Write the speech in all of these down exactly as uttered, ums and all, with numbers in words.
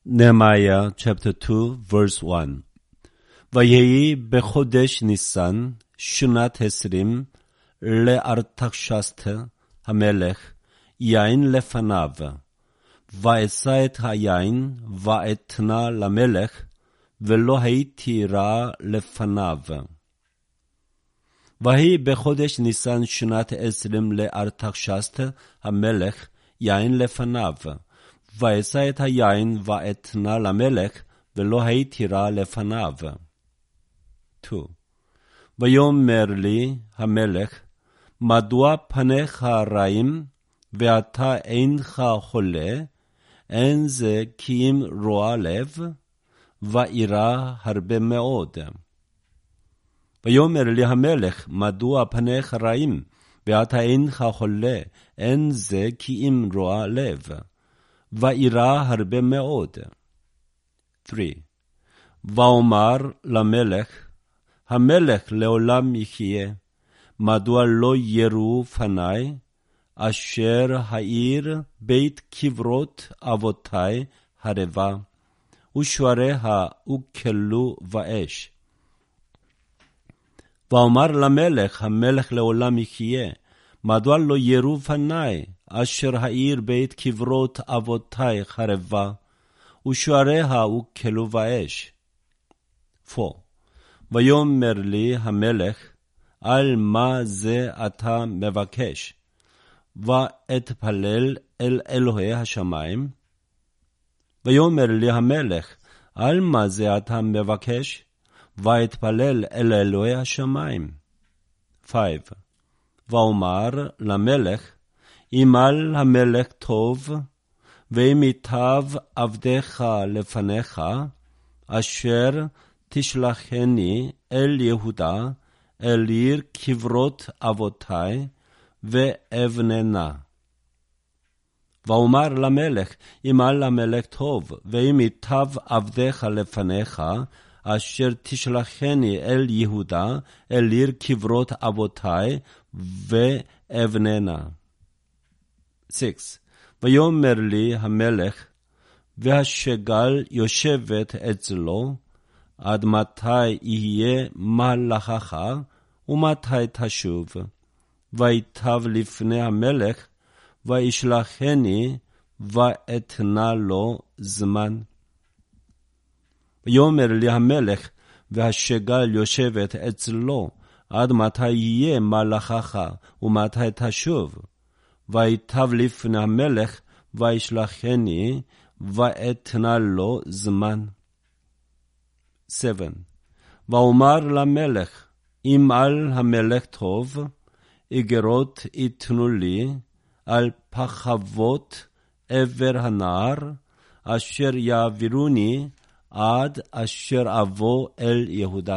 Nehemiah chapter two verse one. ויהי בחודש ניסן שנת עשרים לארתחשסת המלך יין לפניו, ואשא את היין ואתנה למלך, ולא הייתי רע לפניו. ויהי בחודש ניסן שנת עשרים לארתחשסת המלך יין לפניו, ואשא את היין ואתנה למלך, ולא הייתי רע לפניו. two. ויאמר לי המלך, מדוע פניך רעים, ואתה אינך חולה? אין זה כי אם רוע לב, ואירע הרבה מאוד. ויאמר לי המלך, מדוע פניך רעים, ואתה אינך חולה? אין זה כי אם רוע לב, ואירע הרבה מאוד. three. ואומר למלך, המלך לעולם יחיה, מדוע לא יראו פני, אשר העיר בית קברות אבותי הרבה, ושעריה הוקלו באש. ואומר למלך, המלך לעולם יחיה, מדוע לא יראו פני, אשר העיר בית קברות אבותי חרבה, ושעריה הוקלו באש. four. ויאמר לי המלך, על מה זה אתה מבקש? ואתפלל אל אלוהי השמיים. ויאמר לי המלך, על מה זה אתה מבקש? ואתפלל אל אלוהי השמיים. five. ואומר למלך, אם על המלך טוב, ואם ייטב עבדך לפניך, אשר תשלחני אל יהודה, אל עיר קברות אבותי, ואבננה. ואומר למלך, אם על המלך טוב, ואם ייטב עבדך לפניך, אשר תשלחני אל יהודה, אל עיר קברות אבותי, ואבננה. six. ויאמר לי המלך, והשגל יושבת אצלו, עד מתי יהיה מהלכך, ומתי תשוב? ויטב לפני המלך, וישלחני, ואתנה לו זמן. ויאמר לי המלך, והשגל יושבת אצלו, עד מתי יהיה מהלכך, ומתי תשוב? ויטב לפני המלך, וישלחני, ואתנה לו זמן. seven. ואומר למלך, אם על המלך טוב, איגרות יתנו לי על פחבות עבר הנהר, אשר יעבירוני עד אשר אבוא אל יהודה.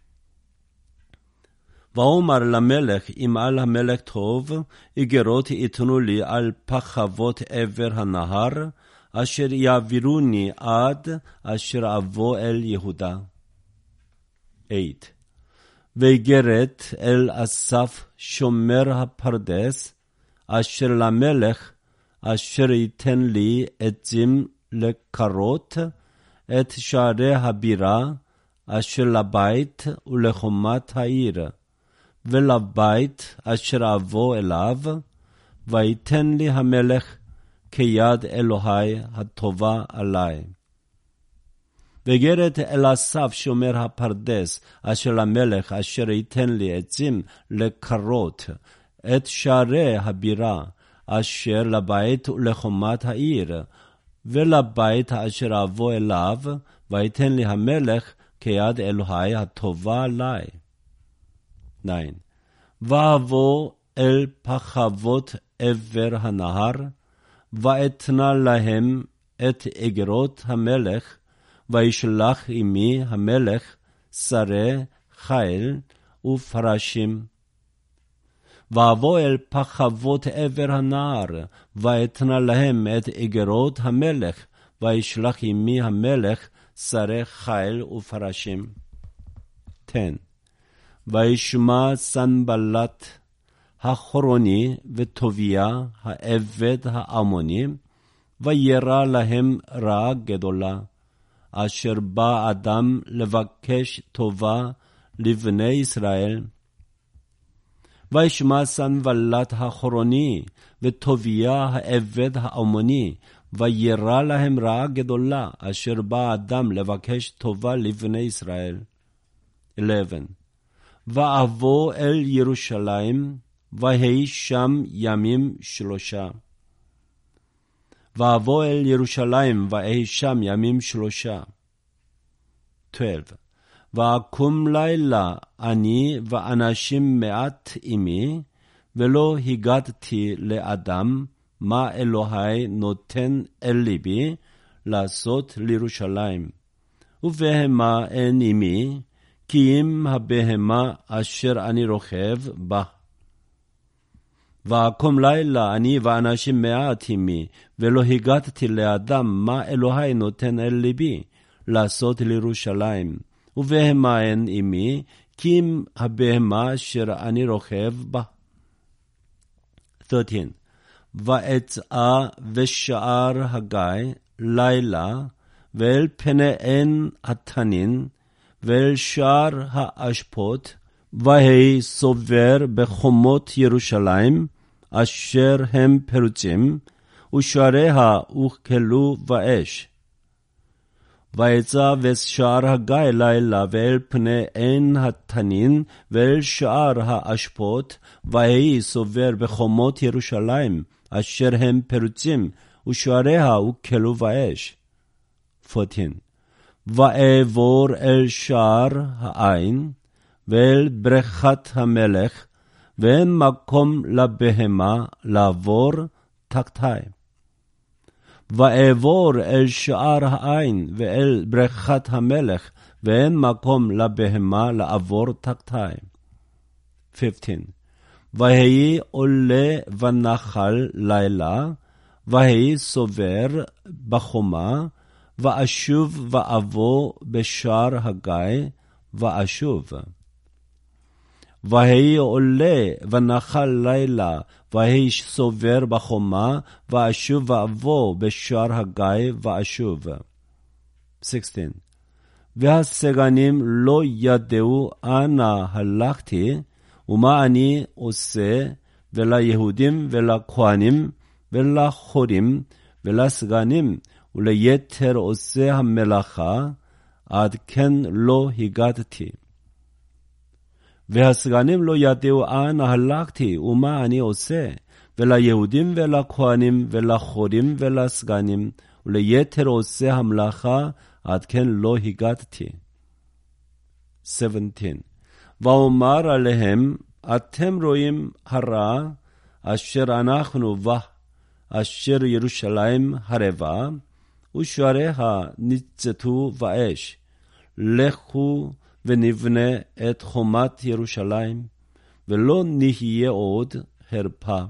ואומר למלך, אם על המלך טוב, איגרות יתנו לי על פחבות עבר הנהר, אשר יעבירוני עד אשר אבוא אל יהודה. eight. ואיגרת אל אסף שומר הפרדס, אשר למלך, אשר ייתן לי עצים לקרות, את שערי הבירה, אשר לבית ולחומת העיר, ולבית אשר אבוא אליו, ויתן לי המלך כיד אלוהי הטובה עלי. ואיגרת אל אסף שומר הפרדס, אשר למלך, אשר ייתן לי עצים לקרות, את שערי הבירה, אשר לבית ולחומת העיר, ולבית אשר אבוא אליו, ויתן לי המלך כיד אלוהי הטובה עלי. nine. ואבוא אל פחבות עבר הנהר, ואתנה להם את איגרות המלך, וישלח עמי המלך שרי חיל ופרשים. ואבוא אל פחבות עבר הנהר, ואתנה להם את איגרות המלך, וישלח עמי המלך שרי חיל ופרשים. ten. וישמע סנבלט החורוני וטוביה העבד העמוני, וירא להם רעה גדולה, אשר בא אדם לבקש טובה לבני ישראל. וישמע סנבלת החרוני, וטוביה העבד העמוני, וירא להם רעה גדולה, אשר בא אדם לבקש טובה לבני ישראל. eleven. ואבוא אל ירושלים, ויהי שם ימים שלושה. ואבוא אל ירושלים, ויהי שם ימים שלושה. twelve. ואקום לילה אני ואנשים מעט עמי, ולא הגדתי לאדם מה אלוהי נותן אל ליבי לעשות לירושלים. ובהמה אין עמי, כי אם הבהמה אשר אני רוכב בה. ואקום לילה אני ואנשים מעט עמי, ולא הגדתי לאדם מה אלוהי נותן אל ליבי לעשות לירושלים. ובהמה אין עמי, כי אם הבהמה אשר אני רוכב בה. thirteen. ואצאה ושער הגיא לילה, ואל פני עין התנין, ואל שער האשפות, ויהי סובר בחומות ירושלים, אשר הם פרוצים, ושעריה הוכלו באש. ויצא ושער הגיא לילה, ואל פני עין התנין, ואל שער האשפות, ויהי סובר בחומות ירושלים, אשר הם פרוצים, ושעריה הוכלו באש. fourteen. ואעבור אל שער העין, ואל ברכת המלך, ואין מקום לבהמה לעבור תחתי. ואעבור אל שער העין, ואל ברכת המלך, ואין מקום לבהמה לעבור תחתי. fifteen. ויהי עולה ונחל לילה, ויהי סובר בחומה, ואשוב ואבוא בשער הגיא, ואשוב. ויהי עולה ונחל לילה, ויהי סובר בחומה, ואשוב ואבוא בשער הגיא, ואשוב. sixteen. והסגנים לא ידעו אנה הלכתי, ומה אני עושה, וליהודים ולכהנים, ולחורים, ולסגנים, וליתר עושה המלאכה, עד כן לא הגעתי. והסגנים לא ידעו אנה הלכתי, ומה אני עושה, וליהודים ולכהנים, ולחורים, ולסגנים, וליתר עושה המלאכה, עד כן לא הגעתי. seventeen. ואומר עליהם, אתם רואים הרע, אשר אנחנו בה, אשר ירושלים הרבה, ושעריה ניצתו באש. לכו ונבנה את חומת ירושלים, ולא נהיה עוד הרפה.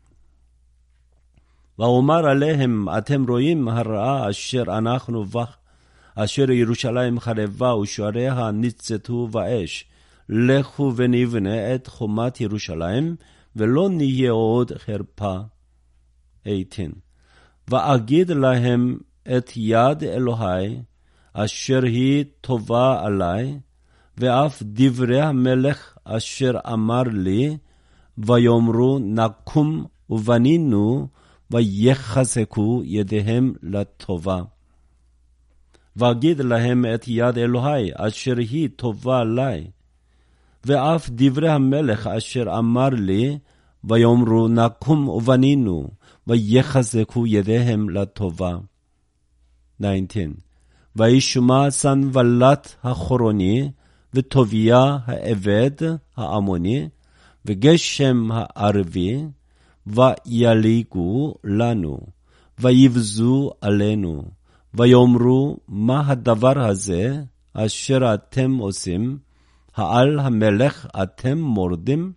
ואומר עליהם, אתם רואים הרעה אשר אנחנו בה, אשר ירושלים חרבה, ושעריה ניצתו באש. לכו ונבנה את חומת ירושלים, ולא נהיה עוד חרפה. eighteen. ואגיד להם את יד אלוהי, אשר היא טובה עלי, ואף דברי המלך אשר אמר לי, ויאמרו נקום ובנינו, ויחזקו ידיהם לטובה. ואגיד להם את יד אלוהי, אשר היא טובה עלי, ואף דברי המלך אשר אמר לי, ויאמרו נקום ובנינו, ויחזקו ידיהם לטובה. nineteen. וישמע סנבלת החרוני, וטוביה העבד העמוני, וגשם הערבי, ויליגו לנו, ויבזו עלינו, ויאמרו, מה הדבר הזה אשר אתם עושים? העל המלך אתם מורדים?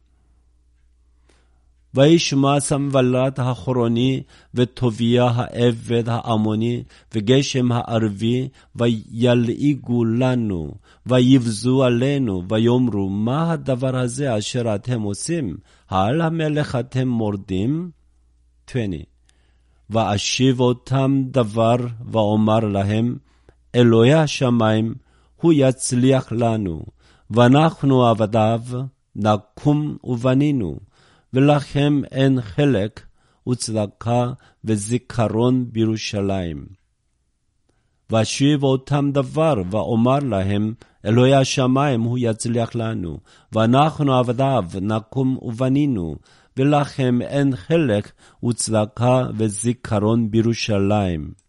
וישמע סנבלת החרוני, וטוביה העבד העמוני, וגשם הערבי, וילעיגו לנו, ויבזו עלינו, ויאמרו, מה הדבר הזה אשר אתם עושים? העל המלך אתם מורדים? twenty. ואשיב אותם דבר ואומר להם, אלוהי השמיים הוא יצליח לנו, ואנחנו עבדיו נקום ובנינו, ולכם אין חלק וצדקה וזיכרון בירושלים. ואשיב אותם דבר ואומר להם, אלוהי השמיים הוא יצליח לנו, ואנחנו עבדיו נקום ובנינו, ולכם אין חלק וצדקה וזיכרון בירושלים.